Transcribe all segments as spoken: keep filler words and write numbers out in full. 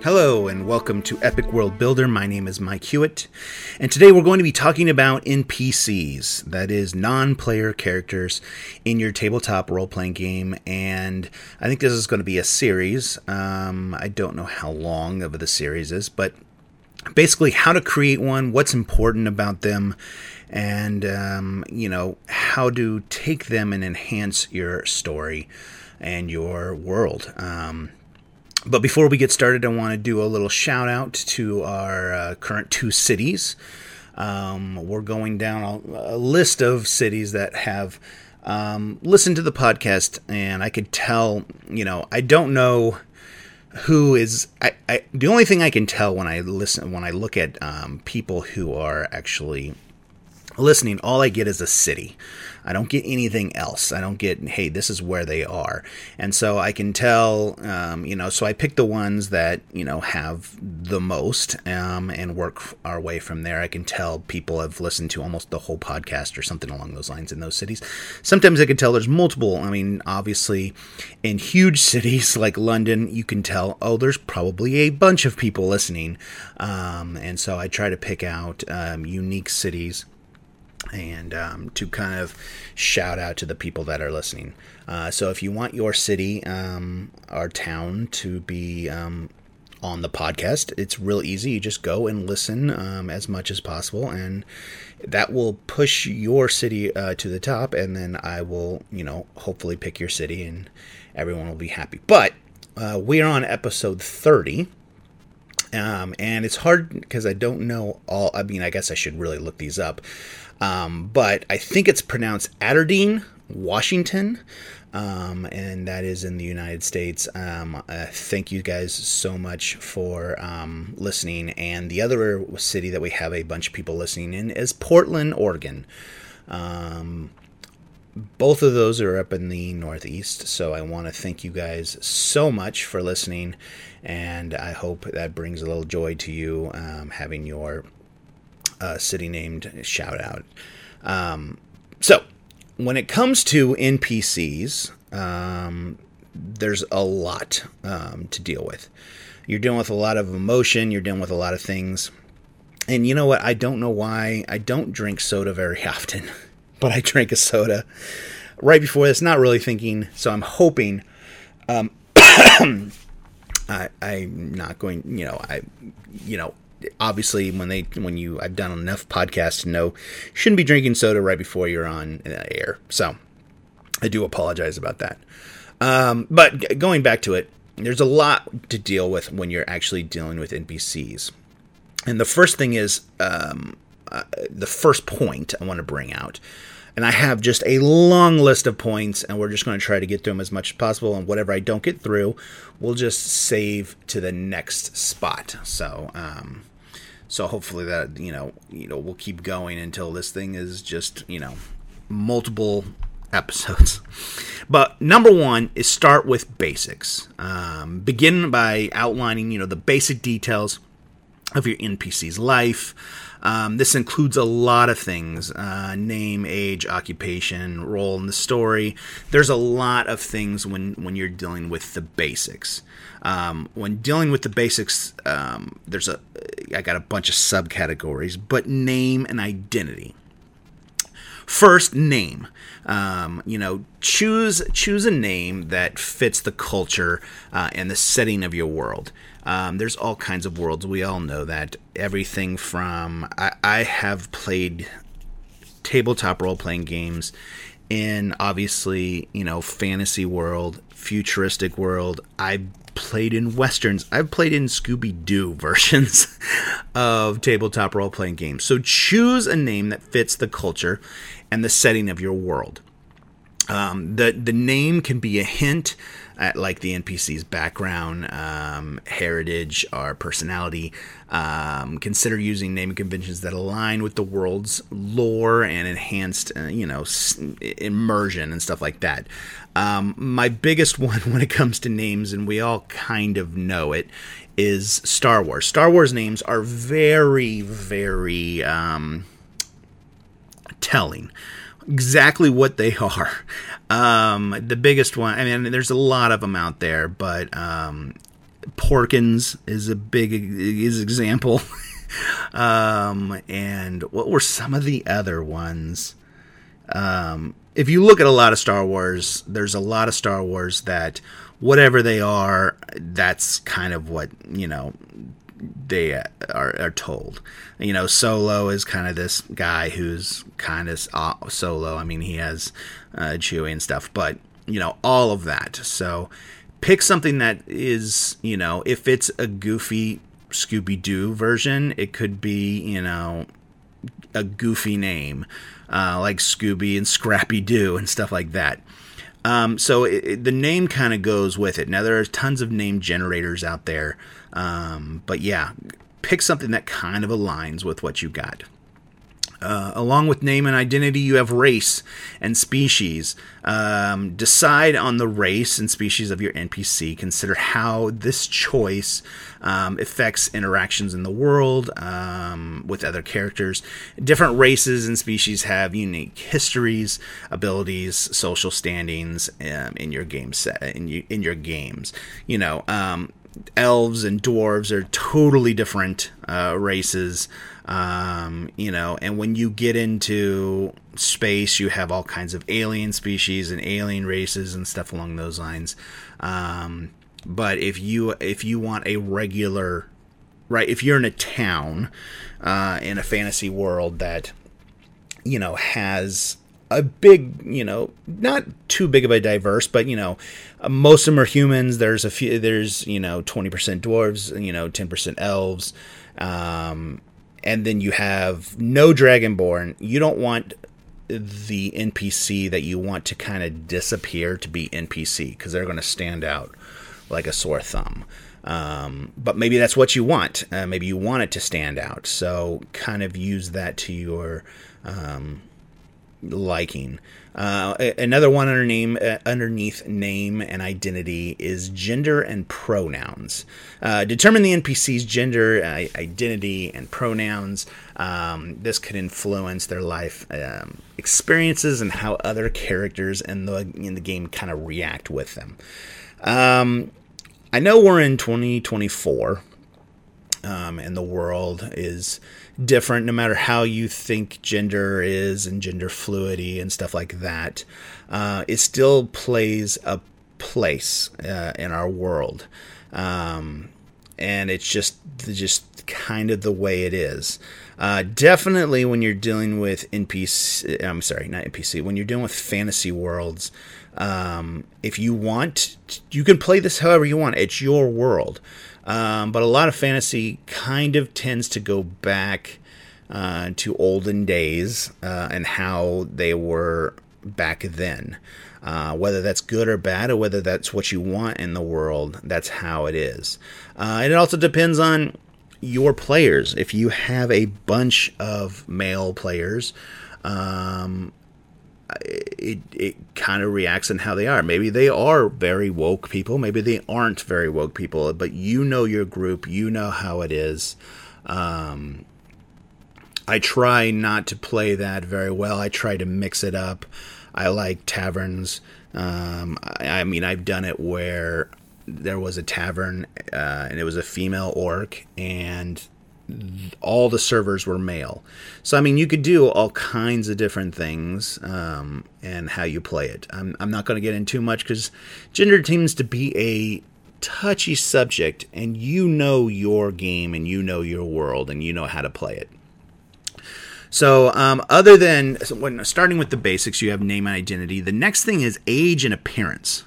Hello and welcome to Epic World Builder. My name is Mike Hewitt, and today we're going to be talking about N P Cs, that is non-player characters in your tabletop role-playing game, and I think this is going to be a series. Um, I don't know how long of the series is, but basically how to create one, what's important about them, and um, you know, how to take them and enhance your story and your world. Um, But before we get started, I want to do a little shout out to our uh, current two cities. Um, we're going down a, a list of cities that have um, listened to the podcast, and I could tell, you know, I don't know who is. I, I the only thing I can tell when I listen, when I look at um, people who are actually listening, all I get is a city. I don't get anything else. I don't get, hey, this is where they are. And so I can tell, um, you know, so I pick the ones that, you know, have the most um, and work our way from there. I can tell people have listened to almost the whole podcast or something along those lines in those cities. Sometimes I can tell there's multiple. I mean, obviously, in huge cities like London, you can tell, oh, there's probably a bunch of people listening. Um, and so I try to pick out um, unique cities and um, to kind of shout out to the people that are listening. Uh, so if you want your city um, or town to be um, on the podcast, it's real easy. You just go and listen um, as much as possible, and that will push your city uh, to the top, and then I will, you know, hopefully pick your city, and everyone will be happy. But uh, we're on episode thirty. Um, and it's hard because I don't know all, I mean, I guess I should really look these up. Um, but I think it's pronounced Aberdeen, Washington, um, and that is in the United States. Um, uh, thank you guys so much for um, listening. And the other city that we have a bunch of people listening in is Portland, Oregon. Um, both of those are up in the Northeast, so I want to thank you guys so much for listening, and I hope that brings a little joy to you, um, having your uh, city named shout out. Um, so, when it comes to N P Cs, um, there's a lot um, to deal with. You're dealing with a lot of emotion, you're dealing with a lot of things, and you know what, I don't know why, I don't drink soda very often. But I drank a soda right before this, not really thinking, so I'm hoping, um, I, I'm not going, you know, I, you know, obviously when they, when you, I've done enough podcasts to know, you shouldn't be drinking soda right before you're on uh, air, so I do apologize about that. Um, but going back to it, there's a lot to deal with when you're actually dealing with N P Cs, and the first thing is, um, Uh, the first point I want to bring out, and I have just a long list of points, and we're just going to try to get through them as much as possible, and whatever I don't get through, we'll just save to the next spot. So, um, so hopefully that, you know, you know, we'll keep going until this thing is just, you know, multiple episodes. But number one is start with basics. Um, begin by outlining, you know, the basic details of your N P C's life. Um, this includes a lot of things, uh, name, age, occupation, role in the story. There's a lot of things when, when you're dealing with the basics. Um, when dealing with the basics, um, there's a, I got a bunch of subcategories, but name and identity. First, name. Um, you know, choose choose a name that fits the culture uh, and the setting of your world. Um, there's all kinds of worlds. We all know that. Everything from... I, I have played tabletop role-playing games in, obviously, you know, fantasy world, futuristic world. I played in westerns. I've played in Scooby-Doo versions of tabletop role-playing games. So choose a name that fits the culture and the setting of your world. Um, the the name can be a hint at like the N P C's background, um, heritage, or personality. Um, consider using naming conventions that align with the world's lore and enhanced, uh, you know, s- immersion and stuff like that. Um, my biggest one when it comes to names, and we all kind of know it, is Star Wars. Star Wars names are very, very um, telling. Exactly what they are. Um, the biggest one, I mean, there's a lot of them out there, but um, Porkins is a big is example. um, and what were some of the other ones? Um, if you look at a lot of Star Wars, there's a lot of Star Wars that whatever they are, that's kind of what, you know, they are, are told. You know, Solo is kind of this guy who's kind of uh, Solo. I mean, he has uh, Chewie and stuff, but, you know, all of that. So pick something that is, you know, if it's a goofy Scooby-Doo version, it could be, you know, a goofy name, uh, like Scooby and Scrappy-Doo and stuff like that. Um, so it, it, the name kind of goes with it. Now, there are tons of name generators out there, um, but yeah, pick something that kind of aligns with what you got. Uh, along with name and identity, you have race and species. Um, decide on the race and species of your N P C. Consider how this choice um, affects interactions in the world um, with other characters. Different races and species have unique histories, abilities, social standings um, in your game set in, you, in your games. You know, um, elves and dwarves are totally different uh, races. Um, you know, and when you get into space, you have all kinds of alien species and alien races and stuff along those lines. Um, but if you if you want a regular, right, if you're in a town uh, in a fantasy world that, you know, has a big, you know, not too big of a diverse, but, you know, uh, most of them are humans. There's a few, there's, you know, twenty percent dwarves, you know, ten percent elves. Um, and then you have no Dragonborn. You don't want the N P C that you want to kind of disappear to be N P C, because they're going to stand out like a sore thumb. Um, but maybe that's what you want. Uh, maybe you want it to stand out. So kind of use that to your um, liking. Uh, another one under name, uh, underneath name and identity is gender and pronouns. Uh, determine the N P C's gender, uh, identity, and pronouns. Um, this could influence their life um, experiences and how other characters in the in the game kind of react with them. Um, I know we're in twenty twenty-four, um, and the world is different no matter how you think gender is and gender fluidity and stuff like that. Uh, it still plays a place uh, in our world. Um, and it's just just kind of the way it is. Uh, definitely when you're dealing with N P C, I'm sorry, not N P C, when you're dealing with fantasy worlds, um, if you want, you can play this however you want. It's your world. Um, but a lot of fantasy kind of tends to go back uh, to olden days uh, and how they were back then. Uh, whether that's good or bad, or whether that's what you want in the world, that's how it is. Uh, and it also depends on your players. If you have a bunch of male players, um, it it kind of reacts on how they are. Maybe they are very woke people. Maybe they aren't very woke people. But you know your group. You know how it is. Um, I try not to play that very well. I try to mix it up. I like taverns. Um, I, I mean, I've done it where there was a tavern uh, and it was a female orc, and all the servers were male. So, I mean, you could do all kinds of different things um, and how you play it. I'm, I'm not going to get into too much because gender tends to be a touchy subject, and you know your game and you know your world and you know how to play it. So, um, other than when starting with the basics, you have name and identity. The next thing is age and appearance.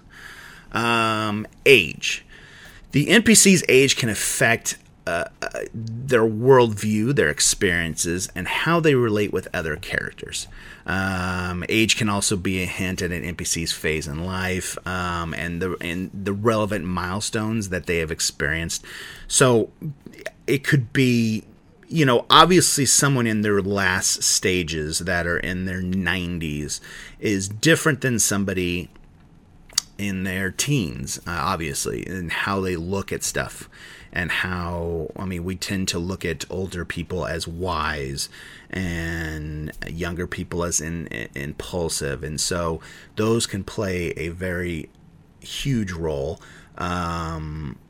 Um, age. The N P C's age can affect Uh, uh, their worldview, their experiences, and how they relate with other characters. Um, age can also be a hint at an N P C's phase in life um, and the and the relevant milestones that they have experienced. So it could be, you know, obviously someone in their last stages that are in their nineties is different than somebody in their teens, uh, obviously, and how they look at stuff. And how, I mean, we tend to look at older people as wise and younger people as in, in, impulsive. And so those can play a very huge role. Um,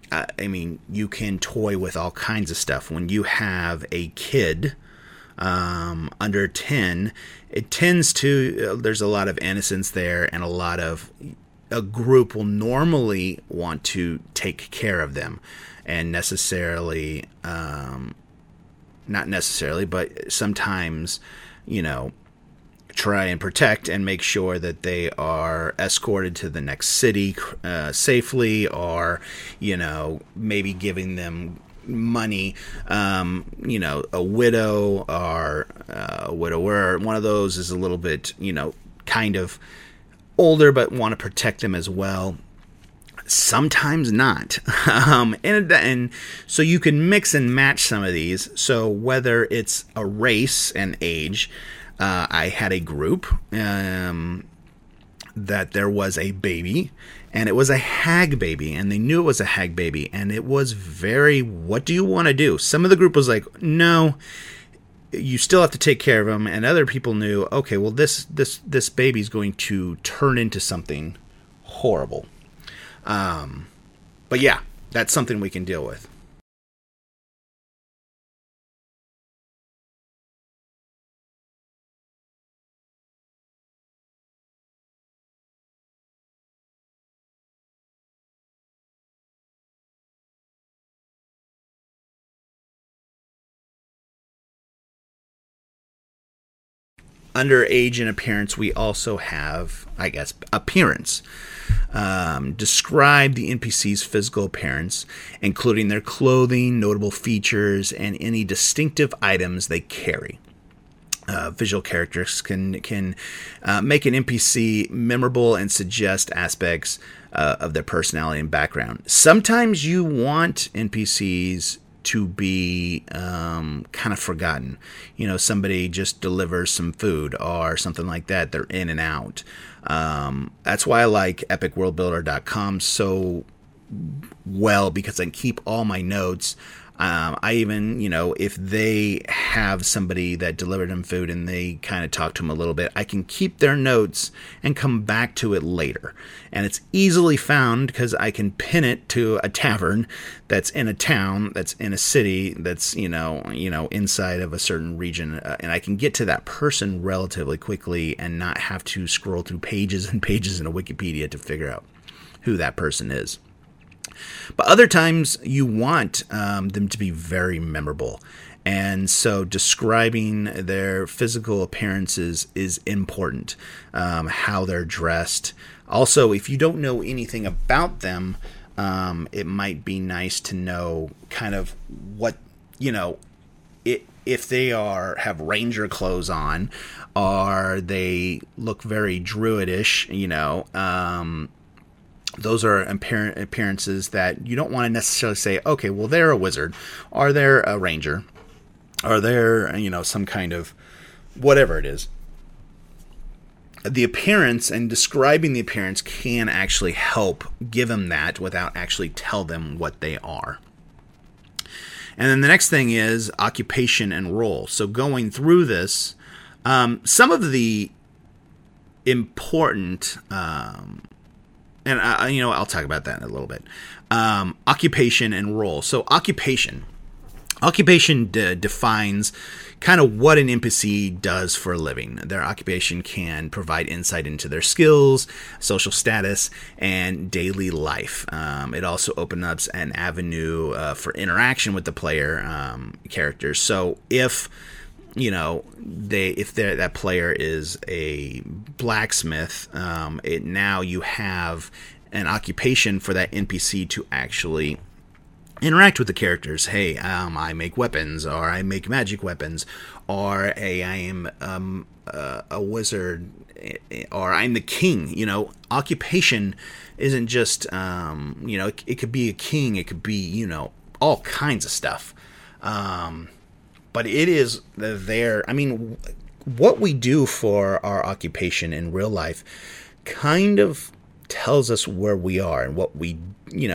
uh, I mean, you can toy with all kinds of stuff. When you have a kid um, under ten, it tends to, uh, there's a lot of innocence there, and a lot of, a group will normally want to take care of them, and necessarily, um, not necessarily, but sometimes, you know, try and protect and make sure that they are escorted to the next city uh, safely, or, you know, maybe giving them money. Um, you know, a widow or uh, a widower, one of those is a little bit, you know, kind of older, but want to protect them as well. Sometimes not. um, and, and so you can mix and match some of these. So whether it's a race and age, Uh, I had a group um, that there was a baby, and it was a hag baby, and they knew it was a hag baby, and it was very, what do you want to do? Some of the group was like, no, you still have to take care of him, and other people knew, okay, well, this this this baby's going to turn into something horrible. Um, but yeah, that's something we can deal with. Under age and appearance, we also have, I guess, appearance. Um, describe the N P C's physical appearance, including their clothing, notable features, and any distinctive items they carry. Uh, visual characters can can uh, make an N P C memorable and suggest aspects uh, of their personality and background. Sometimes you want N P Cs to be um, kind of forgotten. You know, somebody just delivers some food or something like that. They're in and out. Um, that's why I like epic world builder dot com so well, because I can keep all my notes. Um, I even, you know, if they have somebody that delivered them food and they kind of talk to them a little bit, I can keep their notes and come back to it later. And it's easily found because I can pin it to a tavern that's in a town, that's in a city, that's, you know, you know, inside of a certain region. Uh, and I can get to that person relatively quickly and not have to scroll through pages and pages in a Wikipedia to figure out who that person is. But other times you want um, them to be very memorable. And so describing their physical appearances is important. Um, how they're dressed. Also, if you don't know anything about them, um, it might be nice to know kind of what, you know, it, if they are have ranger clothes on, or they look very druidish, you know, um, those are appearances that you don't want to necessarily say, okay, well, they're a wizard, or they're a ranger, or they're, you know, some kind of whatever it is. The appearance and describing the appearance can actually help give them that without actually tell them what they are. And then the next thing is occupation and role. So going through this, um, some of the important... Um, And, I, you know, I'll talk about that in a little bit. Um, occupation and role. So occupation. Occupation de- defines kind of what an N P C does for a living. Their occupation can provide insight into their skills, social status, and daily life. Um, it also opens up an avenue uh, for interaction with the player um, characters. So if... You know, they if that player is a blacksmith, um, it now you have an occupation for that N P C to actually interact with the characters. Hey, um, I make weapons, or I make magic weapons, or hey, I am um, uh, a wizard, or I'm the king. You know, occupation isn't just um, you know, it, it could be a king, it could be, you know, all kinds of stuff. Um, But it is there. I mean, what we do for our occupation in real life kind of tells us where we are and what we, you know,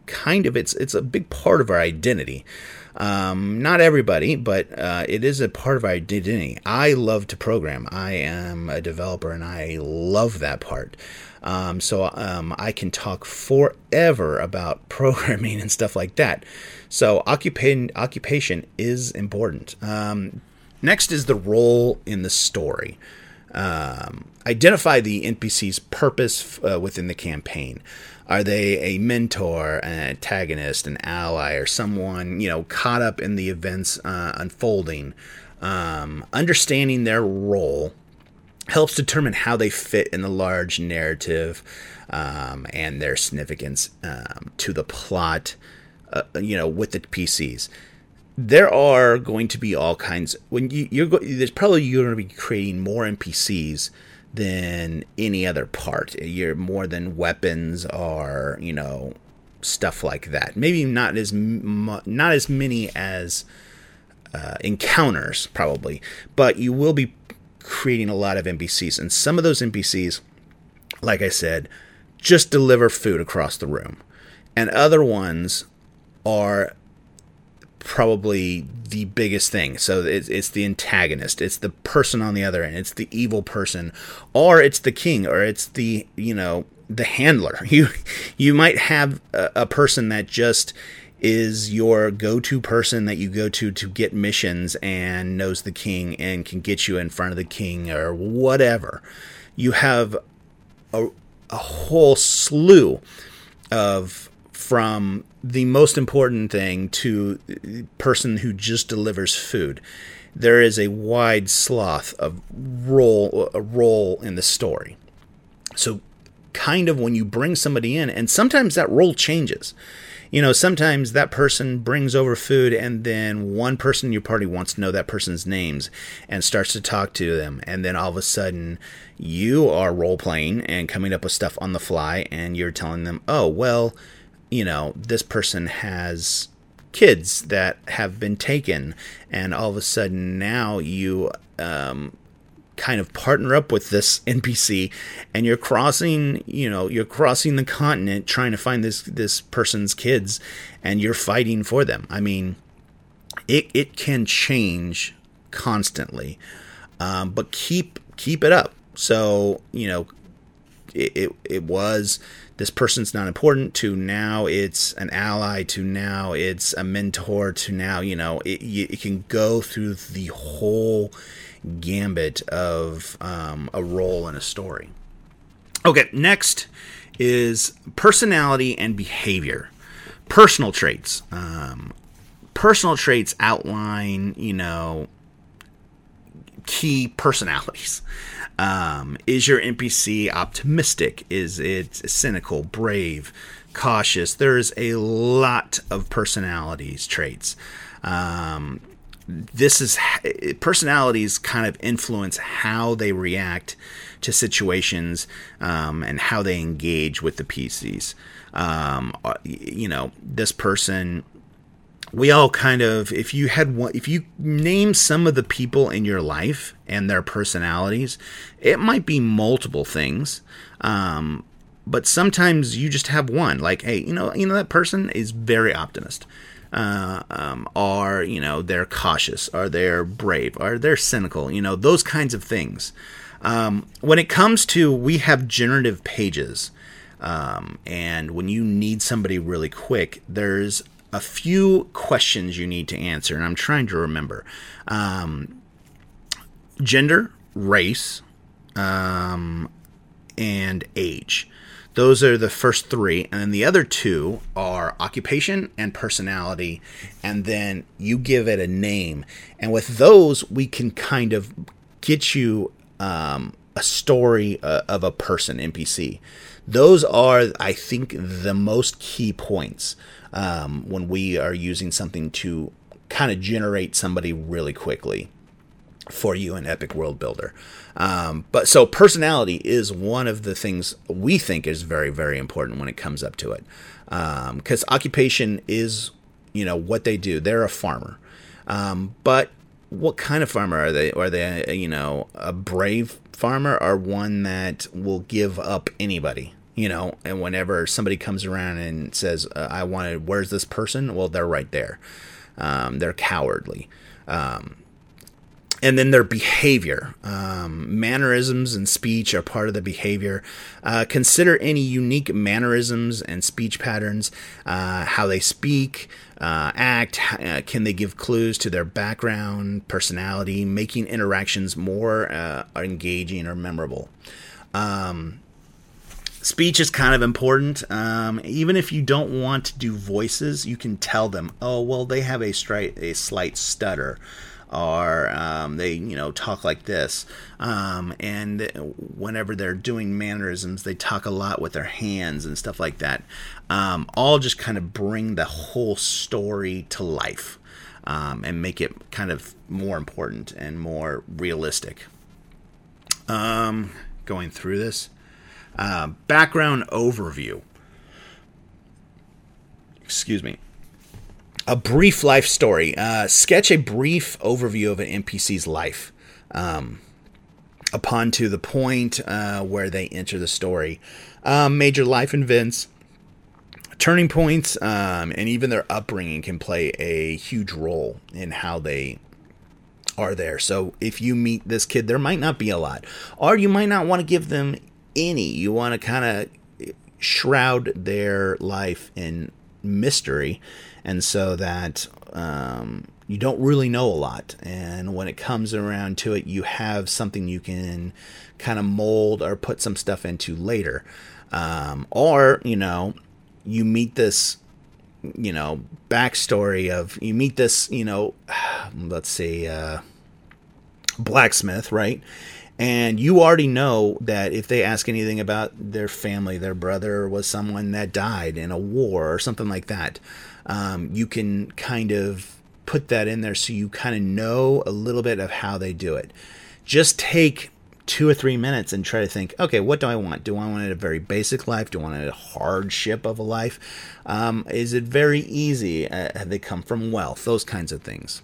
kind of, it's it's a big part of our identity. Um, not everybody, but uh, it is a part of our identity. I love to program. I am a developer, and I love that part. Um, so um, I can talk forever about programming and stuff like that. So occupation occupation is important. Um, next is the role in the story. Um, identify the N P C's purpose uh, within the campaign. Are they a mentor, an antagonist, an ally, or someone, you know, caught up in the events uh, unfolding? Um, understanding their role helps determine how they fit in the large narrative um, and their significance um, to the plot, uh, you know, with the P Cs. There are going to be all kinds. When you, you're go, there's probably you're going to be creating more N P Cs than any other part. You're more than weapons or, you know, stuff like that. Maybe not as mu- not as many as uh, encounters, probably, but you will be creating a lot of N P Cs, and some of those N P Cs, like I said, just deliver food across the room, and other ones are probably the biggest thing. So it's, it's the antagonist, it's the person on the other end, it's the evil person, or it's the king, or it's the, you know, the handler. You you might have a, a person that just is your go-to person that you go to to get missions and knows the king and can get you in front of the king or whatever. You have a, a whole slew of, from the most important thing to the person who just delivers food. There is a wide swath of role, a role in the story. So kind of when you bring somebody in, and sometimes that role changes. You know, sometimes that person brings over food, and then one person in your party wants to know that person's names and starts to talk to them. And then all of a sudden you are role-playing and coming up with stuff on the fly, and you're telling them, oh, well, you know, this person has kids that have been taken, and all of a sudden now you um, kind of partner up with this N P C, and you're crossing, you know, you're crossing the continent trying to find this this person's kids, and you're fighting for them. I mean, it it can change constantly, um, but keep keep it up. So, you know, it it, it was. This person's not important, to now it's an ally, to now it's a mentor, to now, you know, it, it can go through the whole gambit of um, a role in a story. Okay, next is personality and behavior. Personal traits. Um, personal traits outline, you know, key personalities. Um, is your N P C optimistic? Is it cynical, brave, cautious? There's a lot of personalities traits. Um, this is personalities kind of influence how they react to situations um, and how they engage with the P Cs. Um, you know, this person. We all kind of, if you had one, if you name some of the people in your life and their personalities, it might be multiple things. Um, but sometimes you just have one, like, hey, you know, you know, that person is very optimist. Uh, um, or, you know, they're cautious, or they're brave, or they're cynical, you know, those kinds of things. Um, when it comes to, we have generative pages. Um, and when you need somebody really quick, there's a few questions you need to answer, and I'm trying to remember. Um, gender, race, um, and age. Those are the first three, and then the other two are occupation and personality, and then you give it a name. And with those, we can kind of get you um, a story uh, of a person, N P C. Those are, I think, the most key points um, when we are using something to kind of generate somebody really quickly for you in Epic World Builder. Um, but so personality is one of the things we think is very, very important when it comes up to it. Because um, occupation is, you know, what they do. They're a farmer. Um, but what kind of farmer are they? Are they, you know, a brave farmer, or one that will give up anybody? You know, and whenever somebody comes around and says, uh, I wanted, where's this person? Well, they're right there. Um, they're cowardly. Um, and then their behavior. Um, mannerisms and speech are part of the behavior. Uh, consider any unique mannerisms and speech patterns, uh, how they speak, uh, act, uh, can they give clues to their background, personality, making interactions more uh, engaging or memorable. Um, Speech is kind of important. Um, even if you don't want to do voices, you can tell them, oh, well, they have a, stri- a slight stutter, or um, they, you know, talk like this. Um, and whenever they're doing mannerisms, they talk a lot with their hands and stuff like that. Um, all just kind of bring the whole story to life um, and make it kind of more important and more realistic. Um, going through this. Uh, background overview. Excuse me. A brief life story. Uh, sketch a brief overview of an N P C's life um, upon to the point uh, where they enter the story. Um, major life events, turning points, um, and even their upbringing can play a huge role in how they are there. So if you meet this kid, there might not be a lot, or you might not want to give them any. You want to kind of shroud their life in mystery, and so that um, you don't really know a lot. And when it comes around to it, you have something you can kind of mold or put some stuff into later. Um, or, you know, you meet this, you know, backstory of, you meet this, you know, let's say, uh, blacksmith, right? And you already know that if they ask anything about their family, their brother was someone that died in a war or something like that, um, you can kind of put that in there so you kind of know a little bit of how they do it. Just take two or three minutes and try to think, okay, what do I want? Do I want a very basic life? Do I want a hardship of a life? Um, is it very easy? Uh, have they come from wealth? Those kinds of things.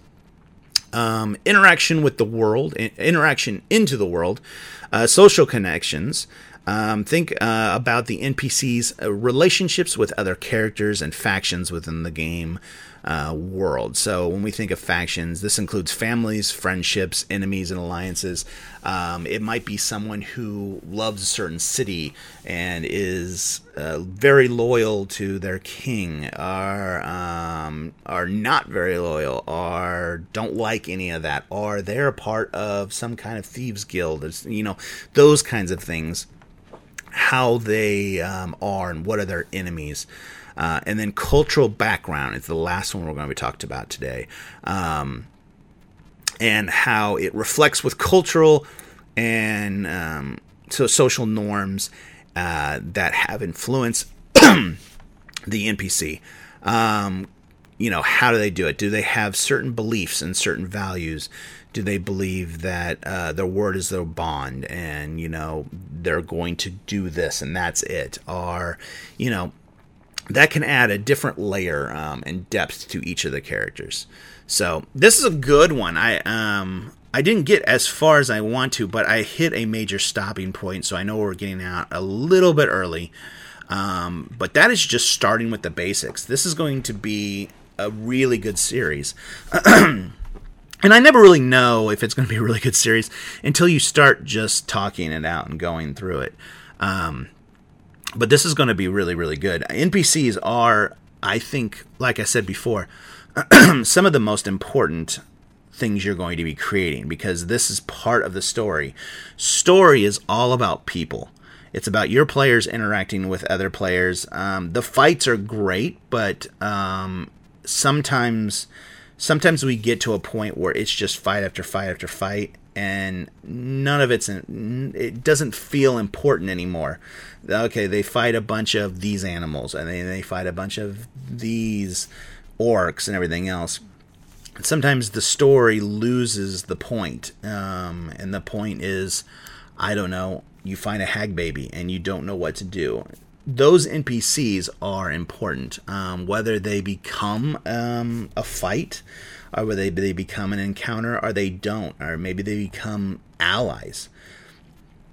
Um, interaction with the world, interaction into the world, uh, social connections. Um, think uh, about the N P C's uh, relationships with other characters and factions within the game uh, world. So when we think of factions, this includes families, friendships, enemies, and alliances. Um, it might be someone who loves a certain city and is uh, very loyal to their king, or um, are not very loyal, or don't like any of that, or they're a part of some kind of thieves guild. It's, you know, those kinds of things. How they um, are and what are their enemies. Uh, and then cultural background is the last one we're going to be talked about today. Um, and how it reflects with cultural and um, so social norms uh, that have influenced the N P C. Um, you know, how do they do it? Do they have certain beliefs and certain values? Do they believe that uh, their word is their bond, and, you know, they're going to do this and that's it? Or, you know, that can add a different layer um, and depth to each of the characters. So this is a good one. I um I didn't get as far as I want to, but I hit a major stopping point, so I know we're getting out a little bit early. Um, but that is just starting with the basics. This is going to be a really good series. And I never really know if it's going to be a really good series until you start just talking it out and going through it. Um, but this is going to be really, really good. N P Cs are, I think, like I said before, some of the most important things you're going to be creating, because this is part of the story. Story is all about people. It's about your players interacting with other players. Um, the fights are great, but um, sometimes... Sometimes we get to a point where it's just fight after fight after fight, and none of it's, it doesn't feel important anymore. Okay, they fight a bunch of these animals, and then they fight a bunch of these orcs and everything else. Sometimes the story loses the point, um, and the point is, I don't know, you find a hag baby and you don't know what to do. Those N P Cs are important, um, whether they become um, a fight, or whether they, they become an encounter, or they don't, or maybe they become allies.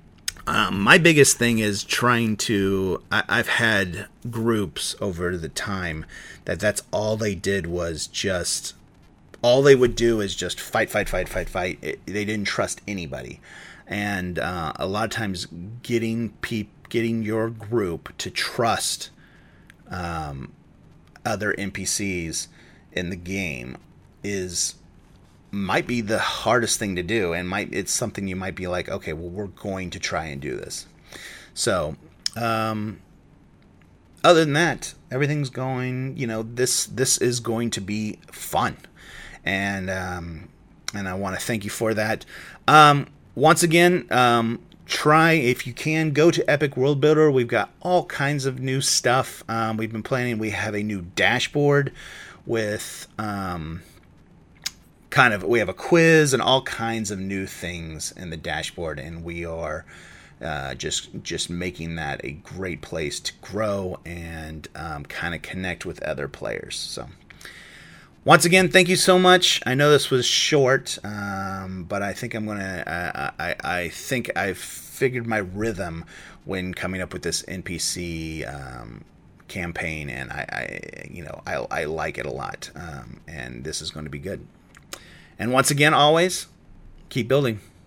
Um, my biggest thing is trying to. I, I've had groups over the time that that's all they did was just. All they would do is just fight, fight, fight, fight, fight. It, they didn't trust anybody, and uh, a lot of times getting peop, getting your group to trust um, other N P Cs in the game is might be the hardest thing to do, and might it's something you might be like, okay, well, we're going to try and do this. So, um, other than that, everything's going. You know, this this is going to be fun, and um, and I want to thank you for that. Um, once again, um, try if you can go to Epic World Builder. We've got all kinds of new stuff. Um, we've been planning. We have a new dashboard with. Um, Kind of, we have a quiz and all kinds of new things in the dashboard, and we are uh, just just making that a great place to grow and um, kind of connect with other players. So, once again, thank you so much. I know this was short, um, but I think I'm gonna. I, I I think I've figured my rhythm when coming up with this N P C um, campaign, and I, I you know I I like it a lot, um, and this is going to be good. And once again, always, keep building.